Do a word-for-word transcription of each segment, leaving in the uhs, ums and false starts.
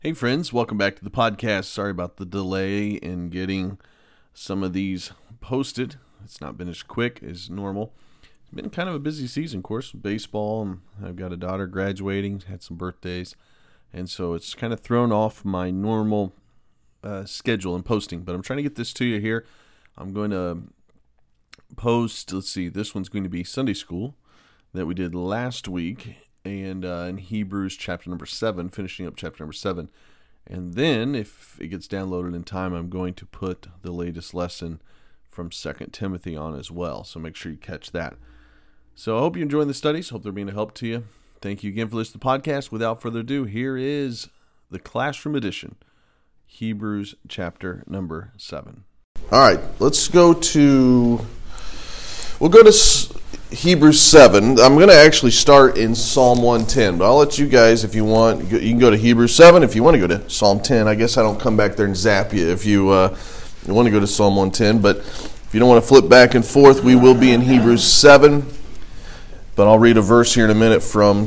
Hey friends, welcome back to the podcast. Sorry about the delay in getting some of these posted. It's not been as quick as normal. It's been kind of a busy season, of course, with baseball, and I've got a daughter graduating, had some birthdays, and so it's kind of thrown off my normal uh, schedule in posting. But I'm trying to get this to you here. I'm going to post, let's see, this one's going to be Sunday School that we did last week, and uh, in Hebrews chapter number seven, finishing up chapter number seven. And then, if it gets downloaded in time, I'm going to put the latest lesson from Second Timothy on as well. So make sure you catch that. So I hope you're enjoying the studies. Hope they're being a help to you. Thank you again for listening to the podcast. Without further ado, here is the classroom edition, Hebrews chapter number seven. All right, let's go to, we'll go to Hebrews seven. I'm going to actually start in Psalm one ten, but I'll let you guys, if you want, you can go to Hebrews seven. If you want to go to Psalm ten, I guess I don't come back there and zap you if you, uh, you want to go to Psalm one ten, but if you don't want to flip back and forth, we will be in Hebrews seven, but I'll read a verse here in a minute from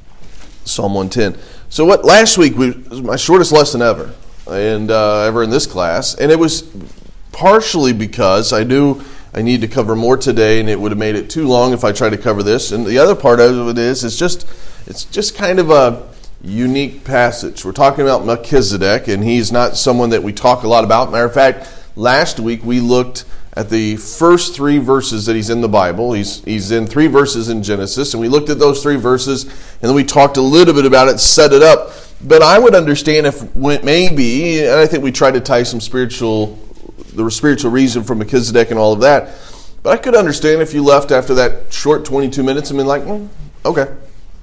Psalm one ten. So what, last week we, was my shortest lesson ever, and uh, ever in this class, and it was partially because I knew I need to cover more today, and it would have made it too long if I tried to cover this. And the other part of it is, it's just, it's just kind of a unique passage. We're talking about Melchizedek, and he's not someone that we talk a lot about. Matter of fact, last week we looked at the first three verses that he's in the Bible. He's he's in three verses in Genesis, and we looked at those three verses, and then we talked a little bit about it, set it up. But I would understand if maybe, and I think we tried to tie some spiritual the spiritual reason for Melchizedek and all of that. But I could understand if you left after that short twenty-two minutes and been like, mm, okay,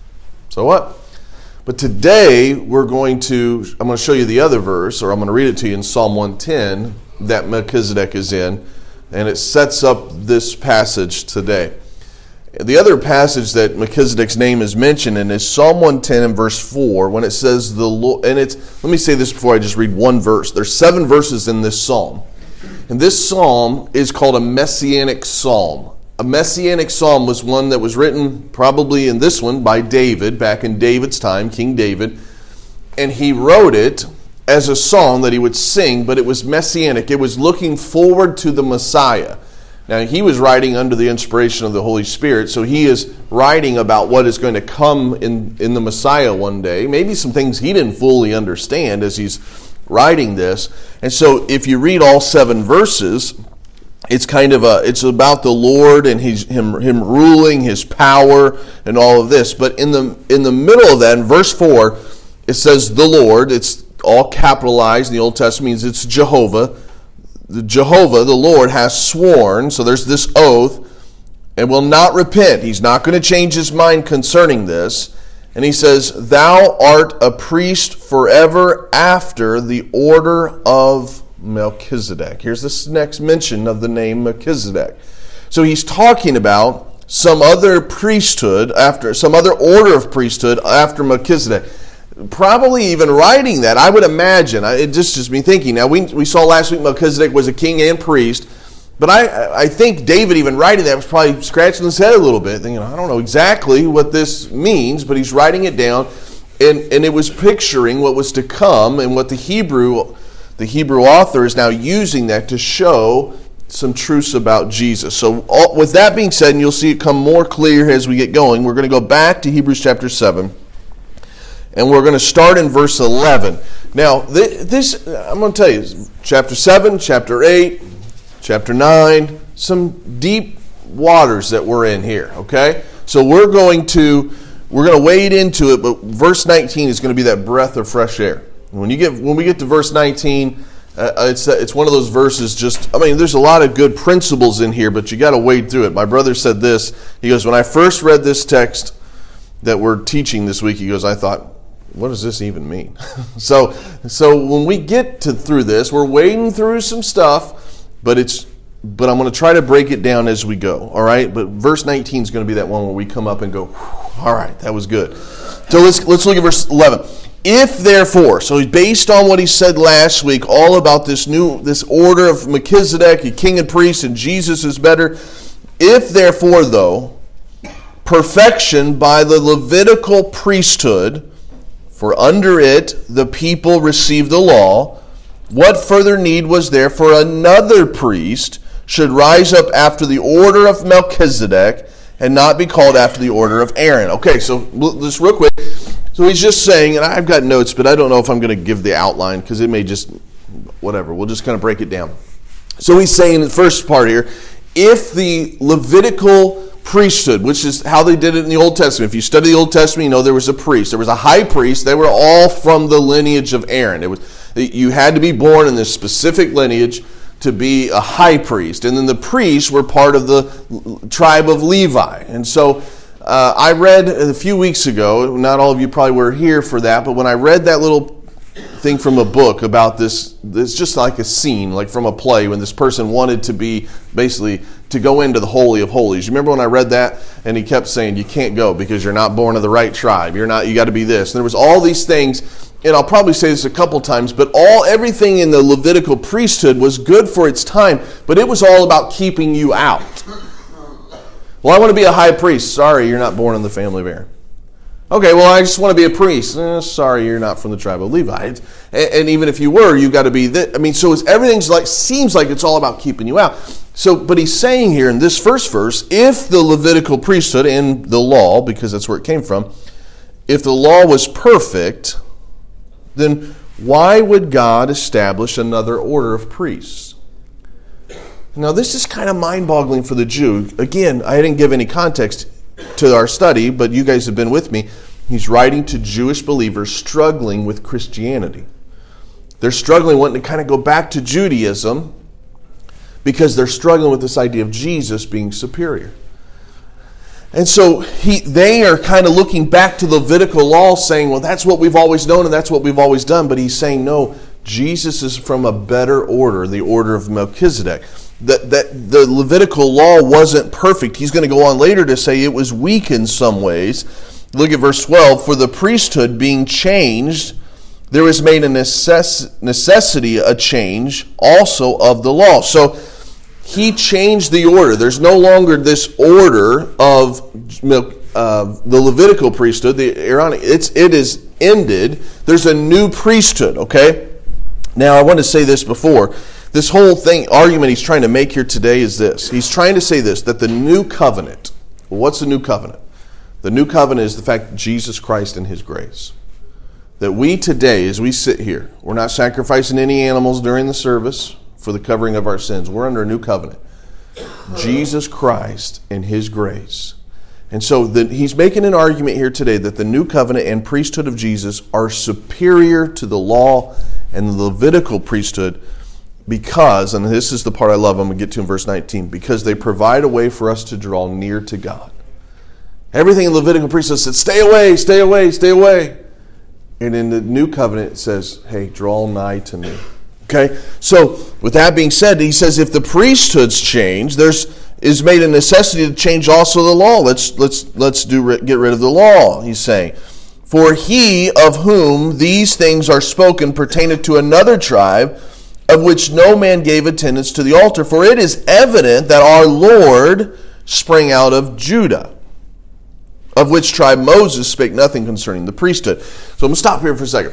so what? But today we're going to, I'm going to show you the other verse, or I'm going to read it to you in Psalm one ten that Melchizedek is in, and it sets up this passage today. The other passage that Melchizedek's name is mentioned in is Psalm one ten and verse four, when it says the Lord, and it's, let me say this before I just read one verse. There's seven verses in this psalm. And this psalm is called a messianic psalm. A messianic psalm was one that was written probably in this one by David, back in David's time, King David. And he wrote it as a song that he would sing, but it was messianic. It was looking forward to the Messiah. Now, he was writing under the inspiration of the Holy Spirit, so he is writing about what is going to come in, in the Messiah one day. Maybe some things he didn't fully understand as he's writing this. And so if you read all seven verses, it's kind of a, it's about the Lord and his, him him ruling, his power, and all of this. But in the in the middle of that, in verse four, it says the Lord. It's all capitalized in the Old Testament, means it's Jehovah. The Jehovah, the Lord, has sworn, so there's this oath, and will not repent. He's not going to change his mind concerning this. And he says, thou art a priest forever after the order of Melchizedek. Here's this next mention of the name Melchizedek. So he's talking about some other priesthood, after some other order of priesthood after Melchizedek. Probably even writing that, I would imagine, it just just me thinking. Now, we, we saw last week Melchizedek was a king and priest. But I, I think David, even writing that, was probably scratching his head a little bit, thinking, I don't know exactly what this means, but he's writing it down, and, and it was picturing what was to come, and what the Hebrew, the Hebrew author is now using that to show some truths about Jesus. So all, with that being said, and you'll see it come more clear as we get going, we're going to go back to Hebrews chapter seven, and we're going to start in verse eleven. Now, this, I'm going to tell you, chapter seven, chapter eight, chapter nine, some deep waters that we're in here, okay? So we're going to we're going to wade into it, but verse nineteen is going to be that breath of fresh air. When you get when we get to verse nineteen, uh, it's it's one of those verses. Just I mean, there's a lot of good principles in here, but you got to wade through it. My brother said this. He goes, when I first read this text that we're teaching this week, he goes, I thought, what does this even mean? so so when we get to through this, we're wading through some stuff. But it's, but I'm going to try to break it down as we go, all right? But verse nineteen is going to be that one where we come up and go, all right, that was good. So let's let's look at verse eleven. If therefore, so based on what he said last week, all about this new this order of Melchizedek, a king and priest, and Jesus is better. If therefore, though, perfection by the Levitical priesthood For under it the people received the law. What further need was there for another priest should rise up after the order of Melchizedek and not be called after the order of Aaron? Okay, so just real quick. So he's just saying, and I've got notes, but I don't know if I'm going to give the outline because it may just, whatever. We'll just kind of break it down. So he's saying in the first part here, if the Levitical priesthood, which is how they did it in the Old Testament. If you study the Old Testament, you know there was a priest. There was a high priest. They were all from the lineage of Aaron. It was you had to be born in this specific lineage to be a high priest. And then the priests were part of the tribe of Levi. And so uh, I read a few weeks ago, not all of you probably were here for that, but when I read that little thing from a book about this, it's just like a scene, like from a play, when this person wanted to be basically to go into the Holy of Holies. You remember when I read that? And he kept saying, you can't go because you're not born of the right tribe. You're not, you got to be this. And there was all these things, and I'll probably say this a couple times, but all everything in the Levitical priesthood was good for its time, but it was all about keeping you out. Well, I want to be a high priest. Sorry, you're not born in the family of Aaron. Okay, well, I just want to be a priest. Eh, sorry, you're not from the tribe of Levi. And, and even if you were, you've got to be this. I mean, so it's, everything's like, seems like it's all about keeping you out. So, but he's saying here in this first verse, if the Levitical priesthood and the law, because that's where it came from, if the law was perfect, then why would God establish another order of priests? Now, this is kind of mind-boggling for the Jew. Again, I didn't give any context to our study, but you guys have been with me. He's writing to Jewish believers struggling with Christianity. They're struggling, wanting to kind of go back to Judaism because they're struggling with this idea of Jesus being superior. And so he, they are kind of looking back to the Levitical law saying, well, that's what we've always known and that's what we've always done. But he's saying, no, Jesus is from a better order, the order of Melchizedek. That, that the Levitical law wasn't perfect. He's going to go on later to say it was weak in some ways. Look at verse twelve. For the priesthood being changed, there was made a necess- necessity, a change also of the law. So he changed the order. There's no longer this order of uh, the Levitical priesthood, the Aaronic. It's, it is ended. There's a new priesthood, okay? Now, I want to say this before. This whole thing, argument he's trying to make here today is this. He's trying to say this, that the new covenant, well, what's the new covenant? The new covenant is the fact that Jesus Christ and his grace. That we today, as we sit here, we're not sacrificing any animals during the service for the covering of our sins. We're under a new covenant. Jesus Christ and his grace. And so the, he's making an argument here today that the new covenant and priesthood of Jesus are superior to the law and the Levitical priesthood because, and this is the part I love, I'm going to get to in verse nineteen, because they provide a way for us to draw near to God. Everything in Levitical priesthood said, stay away, stay away, stay away. And in the new covenant it says, hey, draw nigh to me. Okay? So, with that being said, he says if the priesthoods change, there's is made a necessity to change also the law. Let's let's let's do get rid of the law, he's saying. For he of whom these things are spoken pertaineth to another tribe, of which no man gave attendance to the altar. For it is evident that our Lord sprang out of Judah, of which tribe Moses spake nothing concerning the priesthood. So I'm going to stop here for a second.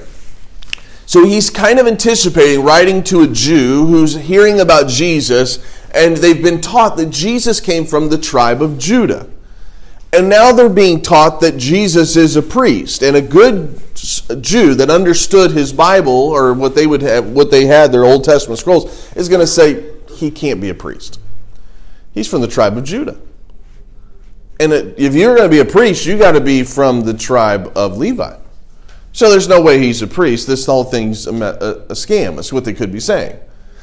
So he's kind of anticipating writing to a Jew who's hearing about Jesus, and they've been taught that Jesus came from the tribe of Judah. And now they're being taught that Jesus is a priest, and a good Jew that understood his Bible, or what they would have, what they had, their Old Testament scrolls, is going to say he can't be a priest. He's from the tribe of Judah, and if you're going to be a priest, you got to be from the tribe of Levi. So there's no way he's a priest. This whole thing's a, a, a scam. That's what they could be saying.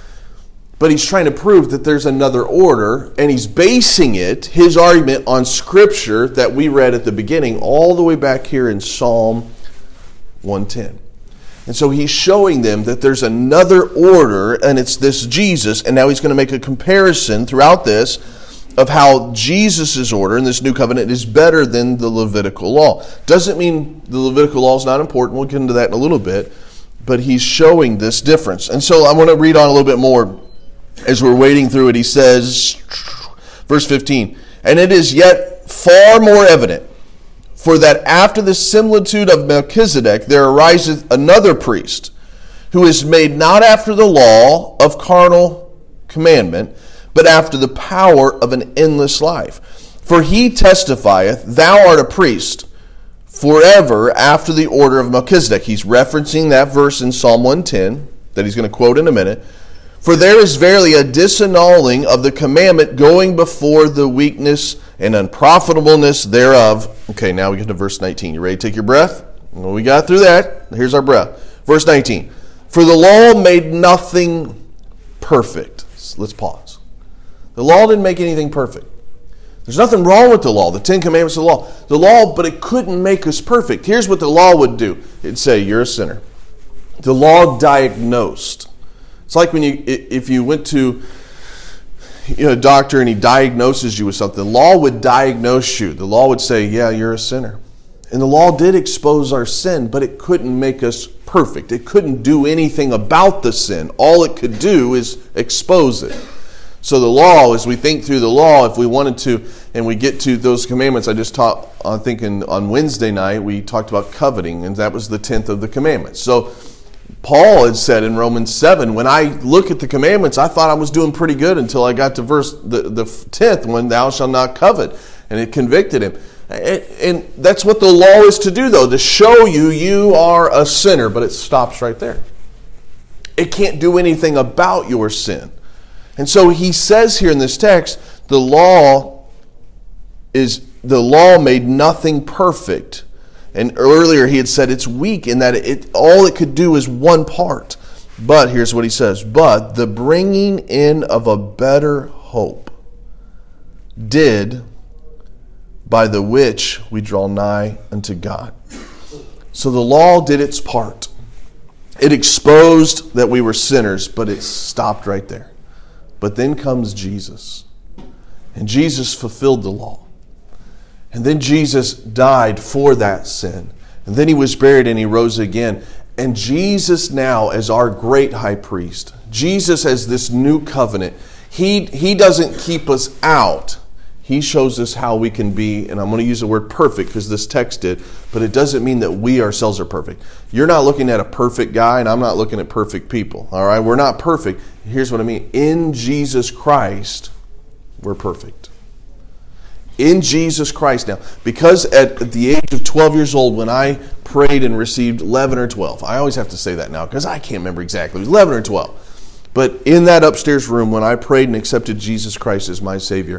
But he's trying to prove that there's another order, and he's basing it, his argument, on Scripture that we read at the beginning, all the way back here in Psalm one ten. And so he's showing them that there's another order, and it's this Jesus, and now he's going to make a comparison throughout this of how Jesus' order in this new covenant is better than the Levitical law. Doesn't mean the Levitical law is not important. We'll get into that in a little bit. But he's showing this difference. And so I want to read on a little bit more. As we're wading through it, he says, verse fifteen, and it is yet far more evident, For that after the similitude of Melchizedek there ariseth another priest, who is made not after the law of carnal commandment, but after the power of an endless life. For he testifieth, Thou art a priest forever after the order of Melchizedek. He's referencing that verse in Psalm one ten that he's going to quote in a minute. For there is verily a disannulling of the commandment going before the weakness and unprofitableness thereof. Okay, now we get to verse nineteen. You ready to take your breath? Well, we got through that. Here's our breath. Verse nineteen. For the law made nothing perfect. So let's pause. The law didn't make anything perfect. There's nothing wrong with the law, the Ten Commandments of the law. The law, but it couldn't make us perfect. Here's what the law would do. It'd say, you're a sinner. The law diagnosed. It's like when you, if you went to you know, a doctor and he diagnoses you with something, the law would diagnose you. The law would say, yeah, you're a sinner. And the law did expose our sin, but it couldn't make us perfect. It couldn't do anything about the sin. All it could do is expose it. So the law, as we think through the law, if we wanted to, and we get to those commandments, I just taught, I think in, on Wednesday night, we talked about coveting, and that was the tenth of the commandments. So Paul had said in Romans seven, when I look at the commandments, I thought I was doing pretty good until I got to verse the, the tenth, when thou shalt not covet, and it convicted him. And, and that's what the law is to do, though, to show you you are a sinner, but it stops right there. It can't do anything about your sin. And so he says here in this text, the law is the law made nothing perfect. And earlier he had said it's weak in that it all it could do is one part. But here's what he says, but the bringing in of a better hope did, by the which we draw nigh unto God. So the law did its part. It exposed that we were sinners, but it stopped right there. But then comes Jesus. And Jesus fulfilled the law. And then Jesus died for that sin. And then he was buried and he rose again. And Jesus now, as our great high priest, Jesus as this new covenant, he, he doesn't keep us out. He shows us how we can be, and I'm going to use the word perfect because this text did, but it doesn't mean that we ourselves are perfect. You're not looking at a perfect guy, and I'm not looking at perfect people. All right, we're not perfect. Here's what I mean. In Jesus Christ, we're perfect. In Jesus Christ now. Because at the age of twelve years old, when I prayed and received eleven or twelve, I always have to say that now because I can't remember exactly. It was eleven or twelve. But in that upstairs room, when I prayed and accepted Jesus Christ as my Savior,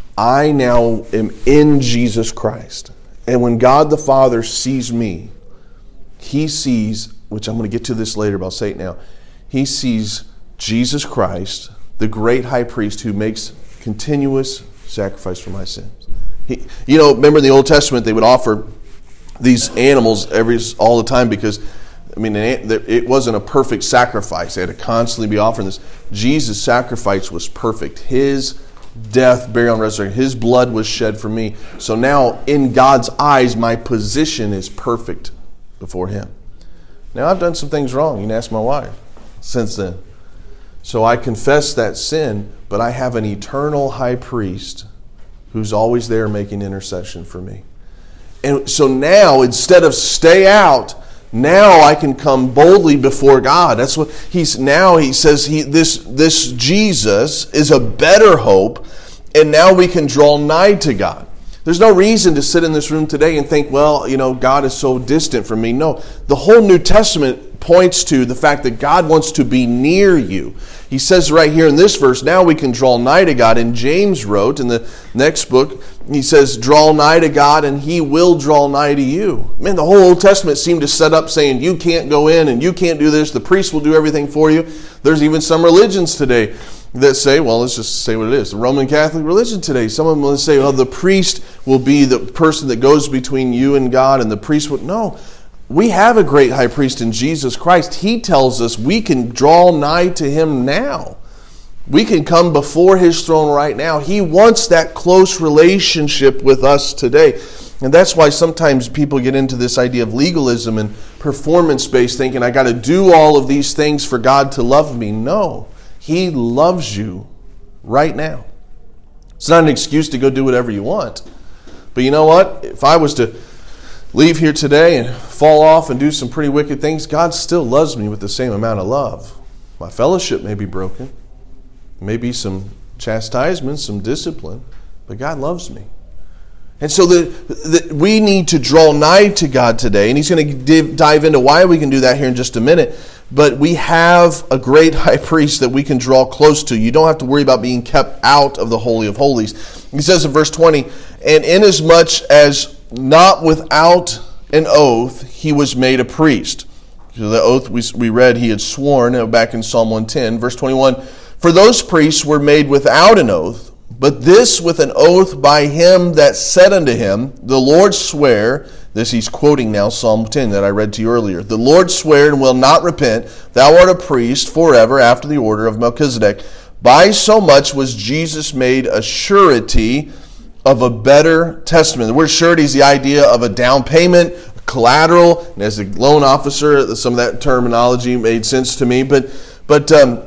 I now am in Jesus Christ. And when God the Father sees me, he sees, which I'm going to get to this later, but I'll say it now. He sees Jesus Christ, the great high priest who makes continuous sacrifice for my sins. He, you know, remember in the Old Testament, they would offer these animals every all the time because, I mean, it wasn't a perfect sacrifice. They had to constantly be offering this. Jesus' sacrifice was perfect. His death, burial, and resurrection, his blood was shed for me. So now, in God's eyes, my position is perfect before him. Now, I've done some things wrong. You can ask my wife since then. So I confess that sin, but I have an eternal high priest who's always there making intercession for me. And so now, instead of stay out, now I can come boldly before God. That's what he's now he says he this this Jesus is a better hope, and now we can draw nigh to God. There's no reason to sit in this room today and think, well, you know, God is so distant from me. No, the whole New Testament points to the fact that God wants to be near you. He says right here in this verse, now we can draw nigh to God. And James wrote in the next book, he says, draw nigh to God and he will draw nigh to you. Man, the whole Old Testament seemed to set up saying you can't go in and you can't do this. The priest will do everything for you. There's even some religions today that say, well, let's just say what it is. The Roman Catholic religion today, some of them will say, well, the priest will be the person that goes between you and God, and the priest would, no. We have a great high priest in Jesus Christ. He tells us we can draw nigh to him now. We can come before his throne right now. He wants that close relationship with us today. And that's why sometimes people get into this idea of legalism and performance-based thinking, I got to do all of these things for God to love me. No. He loves you right now. It's not an excuse to go do whatever you want. But you know what? If I was to leave here today and fall off and do some pretty wicked things, God still loves me with the same amount of love. My fellowship may be broken. Maybe some chastisement, some discipline, but God loves me. And so the, the, we need to draw nigh to God today. And he's going to div, dive into why we can do that here in just a minute. But we have a great high priest that we can draw close to. You don't have to worry about being kept out of the Holy of Holies. He says in verse twenty, and inasmuch as not without an oath he was made a priest. So the oath we, we read he had sworn back in Psalm one ten. Verse twenty-one, for those priests were made without an oath, but this with an oath by him that said unto him, the Lord sware, this he's quoting now Psalm ten that I read to you earlier, the Lord sware and will not repent, thou art a priest forever after the order of Melchizedek. By so much was Jesus made a surety of a better testament. The word surety is the idea of a down payment, collateral, and as a loan officer, some of that terminology made sense to me, but, but um,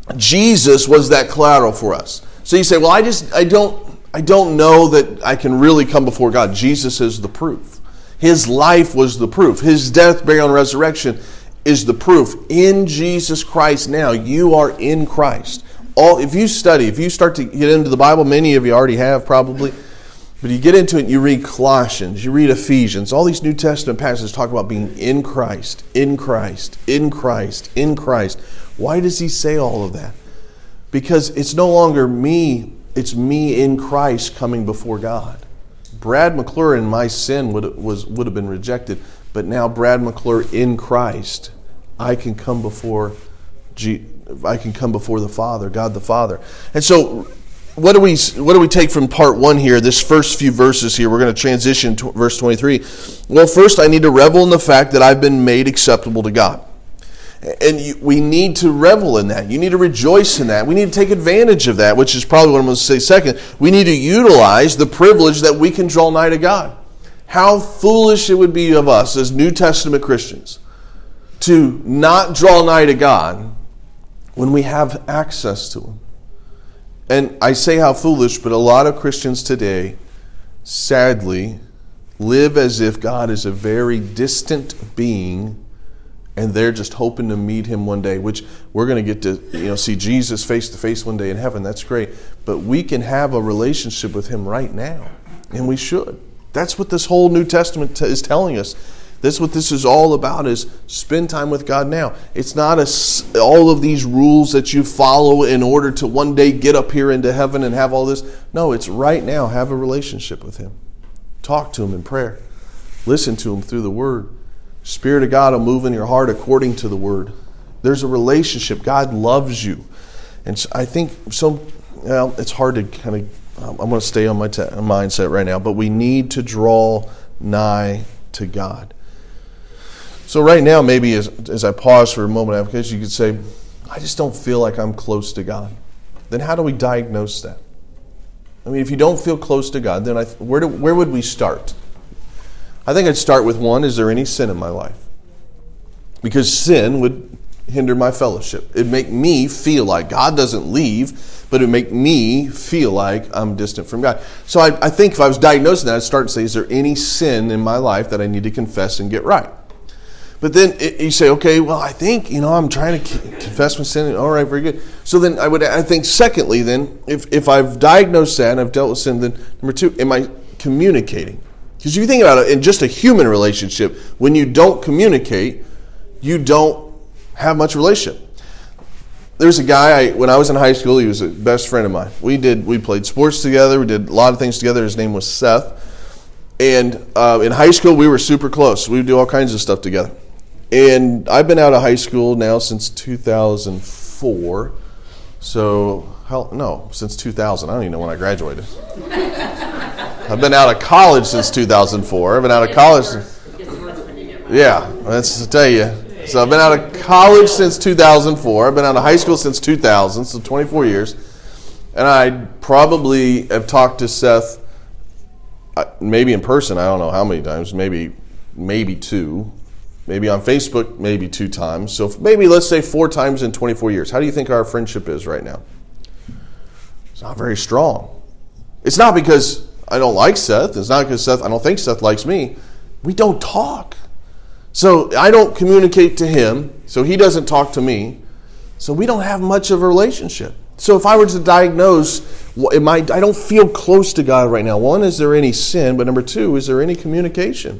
Jesus was that collateral for us. So you say, well, I just, I don't, I don't know that I can really come before God. Jesus is the proof. His life was the proof. His death, burial, and resurrection is the proof. In Jesus Christ now, you are in Christ. All, if you study, if you start to get into the Bible, many of you already have probably, but you get into it and you read Colossians, you read Ephesians, all these New Testament passages talk about being in Christ, in Christ, in Christ, in Christ. Why does he say all of that? Because it's no longer me, it's me in Christ coming before God. Brad McClure in my sin would, was, would have been rejected, but now Brad McClure in Christ, I can come before G, I can come before the Father, God the Father. And so what do we what do we take from part one here, this first few verses here? We're going to transition to verse twenty-three. Well, first I need to revel in the fact that I've been made acceptable to God. And you, we need to revel in that. You need to rejoice in that. We need to take advantage of that, which is probably what I'm going to say second. We need to utilize the privilege that we can draw nigh to God. How foolish it would be of us as New Testament Christians to not draw nigh to God when we have access to Him. And I say how foolish, but a lot of Christians today, sadly, live as if God is a very distant being and they're just hoping to meet Him one day, which we're going to get to, you know, see Jesus face to face one day in heaven. That's great. But we can have a relationship with Him right now, and we should. That's what this whole New Testament t- is telling us. That's what this is all about, is spend time with God now. It's not a, all of these rules that you follow in order to one day get up here into heaven and have all this. No, it's right now. Have a relationship with Him. Talk to Him in prayer. Listen to Him through the Word. Spirit of God will move in your heart according to the Word. There's a relationship. God loves you. And so I think so. Well, it's hard to kind of, I'm going to stay on my te- mindset right now, but we need to draw nigh to God. So right now, maybe as, as I pause for a moment, because you could say, I just don't feel like I'm close to God. Then how do we diagnose that? I mean, if you don't feel close to God, then I, where do, where would we start? I think I'd start with one, is there any sin in my life? Because sin would hinder my fellowship. It'd make me feel like God doesn't leave, but it'd make me feel like I'm distant from God. So I, I think if I was diagnosing that, I'd start to say, is there any sin in my life that I need to confess and get right? But then it, you say, okay, well, I think, you know, I'm trying to confess my sin. All right, very good. So then I would, I think, secondly, then, if, if I've diagnosed that and I've dealt with sin, then number two, am I communicating? Because if you think about it, in just a human relationship, when you don't communicate, you don't have much relationship. There's a guy, I, when I was in high school, he was a best friend of mine. We did, we played sports together, we did a lot of things together. His name was Seth. And uh, in high school, we were super close. We would do all kinds of stuff together. And I've been out of high school now since two thousand four. So, hell, no, since two thousand. I don't even know when I graduated. I've been out of college since two thousand four. I've been out of college. Yeah, that's to tell you. So I've been out of college since two thousand four. I've been out of high school since two thousand, so twenty-four years. And I probably have talked to Seth, maybe in person, I don't know how many times, maybe maybe two. Maybe on Facebook, maybe two times. So maybe let's say four times in twenty-four years. How do you think our friendship is right now? It's not very strong. It's not because I don't like Seth. It's not because Seth, I don't think Seth likes me. we don't talk. So I don't communicate to him, so he doesn't talk to me. So we don't have much of a relationship. So if I were to diagnose, am I, I don't feel close to God right now. One, is there any sin? But number two, is there any communication?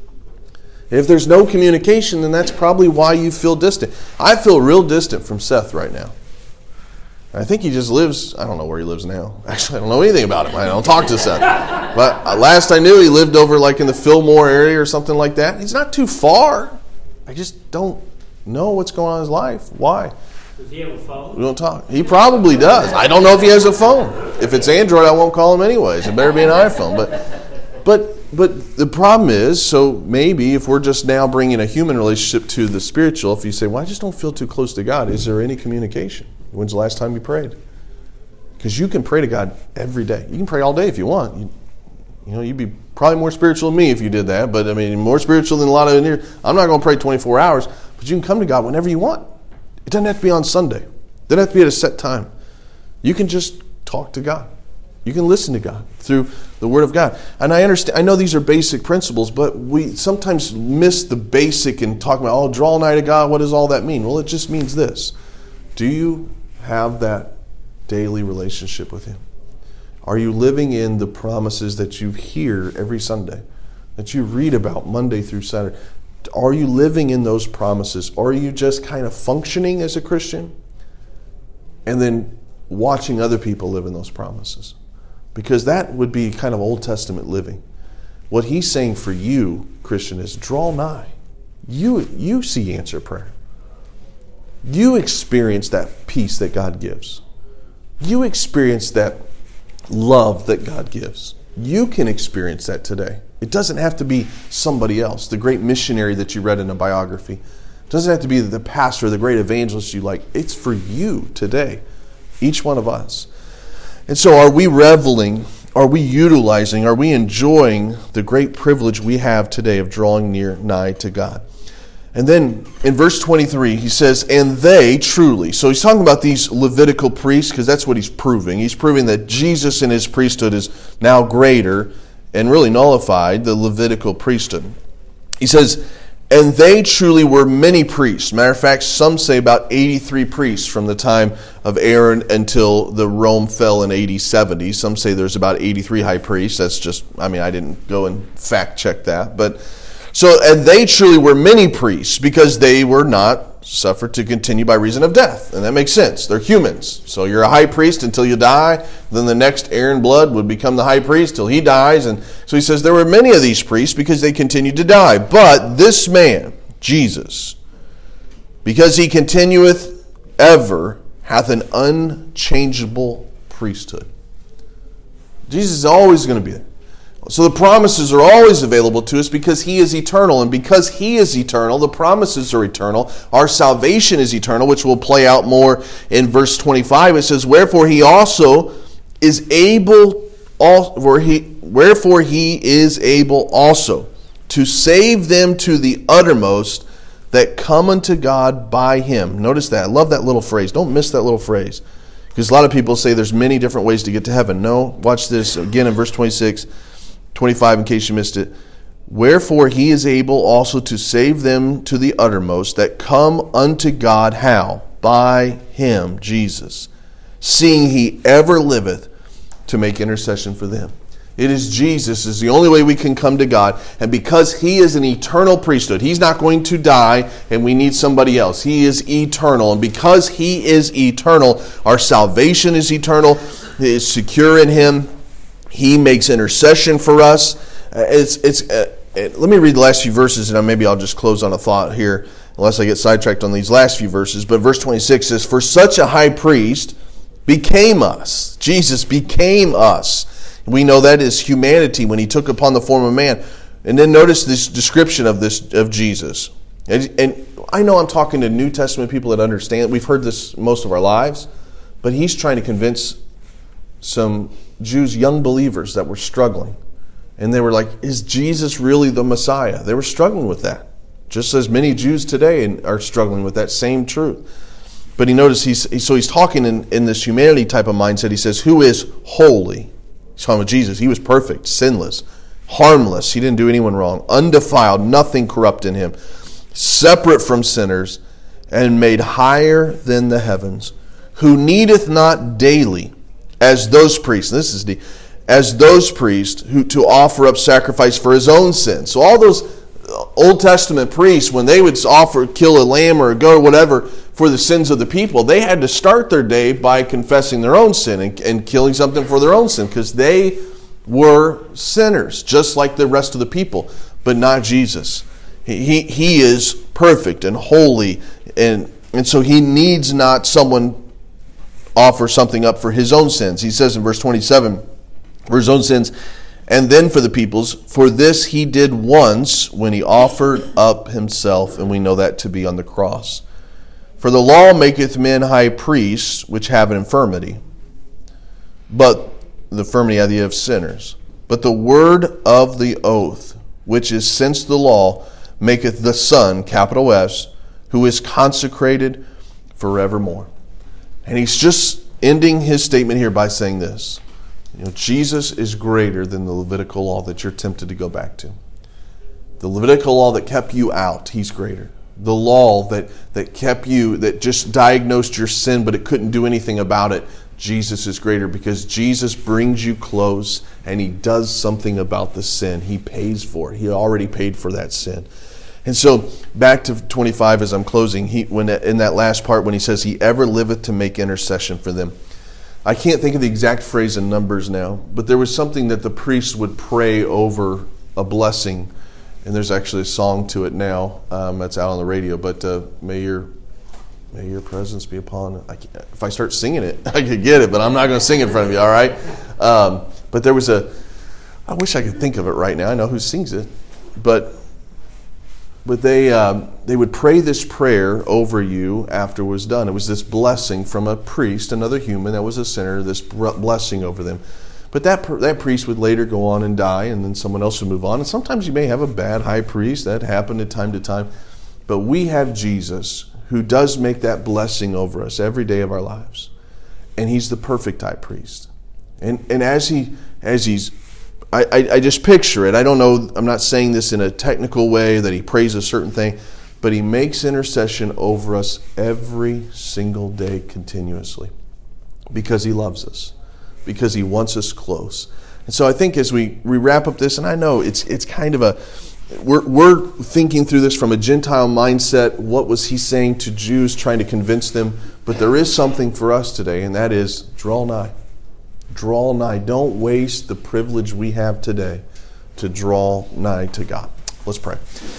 If there's no communication, then that's probably why you feel distant. I feel real distant from Seth right now. I think he just lives, I don't know where he lives now. Actually, I don't know anything about him. I don't talk to Seth. But last I knew, he lived over like in the Fillmore area or something like that. He's not too far. I just don't know what's going on in his life. Why? Does he have a phone? We don't talk. He probably does. I don't know if he has a phone. If it's Android, I won't call him anyways. It better be an iPhone. But, but, but the problem is, so maybe if we're just now bringing a human relationship to the spiritual, if you say, well, I just don't feel too close to God, is there any communication? When's the last time you prayed? Because you can pray to God every day. You can pray all day if you want. You, you know, you'd be probably more spiritual than me if you did that. But I mean, more spiritual than a lot of in here. I'm not going to pray twenty-four hours, but you can come to God whenever you want. It doesn't have to be on Sunday. It doesn't have to be at a set time. You can just talk to God. You can listen to God through the Word of God. And I understand. I know these are basic principles, but we sometimes miss the basic and talk about, oh, draw nigh to God. What does all that mean? Well, it just means this. Do you have that daily relationship with Him? Are you living in the promises that you hear every Sunday, that you read about Monday through Saturday? Are you living in those promises? Or are you just kind of functioning as a Christian and then watching other people live in those promises? Because that would be kind of Old Testament living. What he's saying for you, Christian, is draw nigh. You, you see answer prayer. You experience that peace that God gives. You experience that love that God gives. You can experience that today. It doesn't have to be somebody else, the great missionary that you read in a biography. It doesn't have to be the pastor, the great evangelist you like. It's for you today, each one of us. And so are we reveling, are we utilizing, are we enjoying the great privilege we have today of drawing near nigh to God? And then in verse twenty-three, he says, and they truly. So he's talking about these Levitical priests because that's what he's proving. He's proving that Jesus in his priesthood is now greater and really nullified the Levitical priesthood. He says, and they truly were many priests. Matter of fact, some say about eighty-three priests from the time of Aaron until the Rome fell in A D seventy. Some say there's about eighty-three high priests. That's just, I mean, I didn't go and fact check that. But so, and they truly were many priests because they were not suffered to continue by reason of death. And that makes sense. They're humans. So you're a high priest until you die. Then the next Aaron blood would become the high priest till he dies. And so he says there were many of these priests because they continued to die. But this man, Jesus, because he continueth ever, hath an unchangeable priesthood. Jesus is always going to be there. So the promises are always available to us because he is eternal. And because he is eternal, the promises are eternal. Our salvation is eternal, which will play out more in verse twenty-five. It says, Wherefore he also is able, wherefore he is able also to save them to the uttermost that come unto God by him. Notice that. I love that little phrase. Don't miss that little phrase. Because a lot of people say there's many different ways to get to heaven. No, watch this again in verse twenty-six. twenty-five in case you missed it. Wherefore he is able also to save them to the uttermost that come unto God. How? By him, Jesus, seeing he ever liveth to make intercession for them. It is Jesus is the only way we can come to God. And because he is an eternal priesthood, he's not going to die and we need somebody else. He is eternal. And because he is eternal, our salvation is eternal. It is secure in him. He makes intercession for us. Uh, it's it's. Uh, it, let me read the last few verses, and maybe I'll just close on a thought here, unless I get sidetracked on these last few verses. But verse twenty-six says, For such a high priest became us. Jesus became us. We know that is humanity when he took upon the form of man. And then notice this description of this of Jesus. And, and I know I'm talking to New Testament people that understand. We've heard this most of our lives. But he's trying to convince some Jews, young believers that were struggling. And they were like, is Jesus really the Messiah? They were struggling with that. Just as many Jews today are struggling with that same truth. But he noticed, he's, so he's talking in, in this humanity type of mindset. He says, who is holy? He's talking about Jesus. He was perfect, sinless. harmless. He didn't do anyone wrong. Undefiled, nothing corrupt in him. Separate from sinners, and made higher than the heavens, who needeth not daily, as those priests, this is the, as those priests, who to offer up sacrifice for his own sins. So all those Old Testament priests, when they would offer, kill a lamb or a goat or whatever for the sins of the people, they had to start their day by confessing their own sin and, and killing something for their own sin, because they were sinners, just like the rest of the people, but not Jesus. He, he, he is perfect and holy, and, and so he needs not someone offer something up for his own sins. He says in verse twenty-seven, for his own sins, and then for the people's, for this he did once when he offered up himself, and we know that to be on the cross. For the law maketh men high priests, which have an infirmity, but the infirmity idea of sinners. But the word of the oath, which is since the law, maketh the Son, capital S, who is consecrated forevermore. And he's just ending his statement here by saying this. You know, Jesus is greater than the Levitical law that you're tempted to go back to. The Levitical law that kept you out, he's greater. The law that, that kept you, that just diagnosed your sin, but it couldn't do anything about it, Jesus is greater, because Jesus brings you close and he does something about the sin. He pays for it. He already paid for that sin. And so back to twenty-five as I'm closing, he, when in that last part when he says, he ever liveth to make intercession for them. I can't think of the exact phrase in Numbers now, but there was something that the priests would pray over a blessing, and there's actually a song to it now um, that's out on the radio, but uh, may your may your presence be upon, I if I start singing it, I could get it, but I'm not going to sing in front of you, all right? Um, but there was a, I wish I could think of it right now, I know who sings it, but But they um, they would pray this prayer over you after it was done. It was this blessing from a priest, another human that was a sinner, this blessing over them. But that that priest would later go on and die, and then someone else would move on. And sometimes you may have a bad high priest. That happened at time to time. But we have Jesus, who does make that blessing over us every day of our lives. And he's the perfect high priest. And and as he as he's I, I, I just picture it. I don't know, I'm not saying this in a technical way that he prays a certain thing, but he makes intercession over us every single day continuously because he loves us, because he wants us close. And so I think as we, we wrap up this, and I know it's it's kind of a, we're, we're thinking through this from a Gentile mindset. What was he saying to Jews, trying to convince them? But there is something for us today, and that is draw nigh. Draw nigh. Don't waste the privilege we have today to draw nigh to God. Let's pray.